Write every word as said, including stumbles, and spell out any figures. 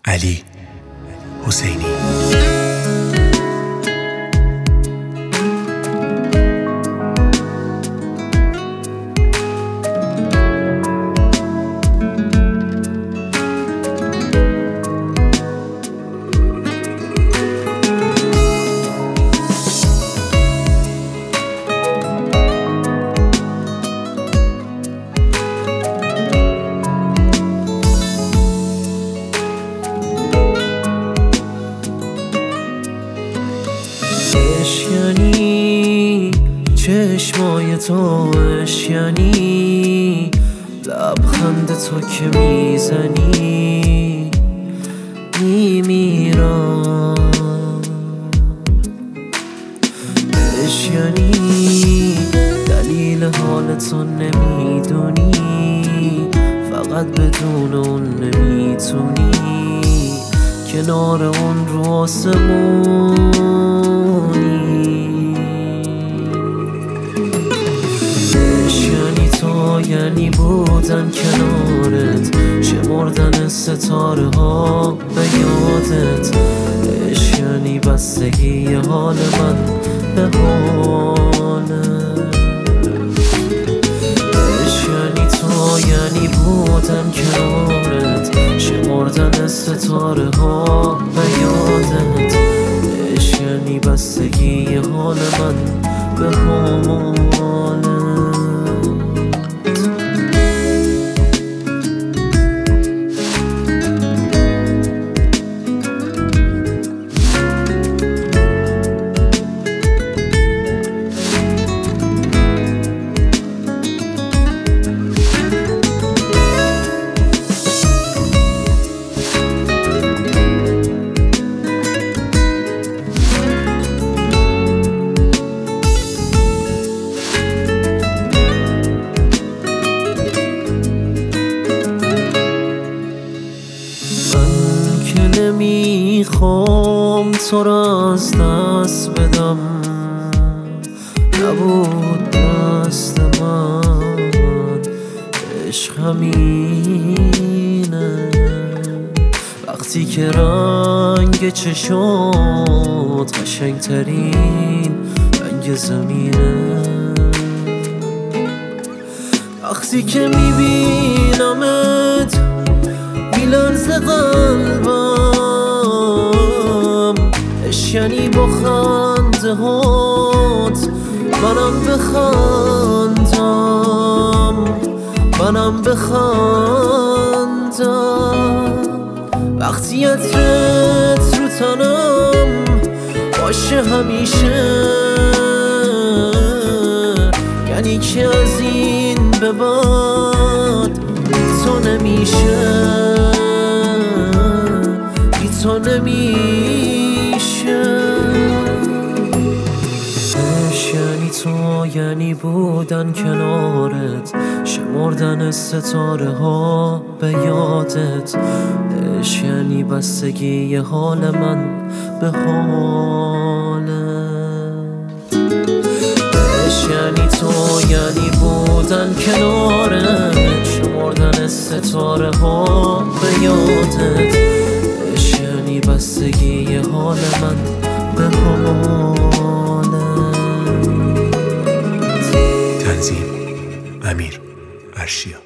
علی حسینی. اشکنی چشمای تو، اشکنی لبخند تو که میزنی میمیرم. اشکنی دلیل حال تو نمیدونی، فقط بدون اون نمیتونی کنار اون رو آسمونی. اشکنی تو یعنی بودن کنارت، شمردن ستاره ها به یادت. اشکنی بستگی حال من به حالت. اشکنی تو یعنی بودن کنارت، شمردن ستاره ها به یادت. اشکنی بستگی حال من به حالت. نمیخوام تو را از دست بدم، نبود دست من عشق همینه. وقتی که رنگ چشات قشنگترین رنگ زمینه، وقتی که میبینمت میلرزه قلبم. اشکنی با خنده هات منم بخندم، منم بخندم. وقتی عطرت رو تنم باشه همیشه، یعنی که از این به بعد تو نمیشه، بی تو نمیشه. اشکنی تو یعنی بودن کنارت، شمردن ستاره ها به یادت. اشکنی بستگی حال من به حالت. اشکنی تو یعنی بودن کنارت، شمردن ستاره ها به یادت. اشکنی بستگی حال من به حالت. تنظیم امیر عرشیا.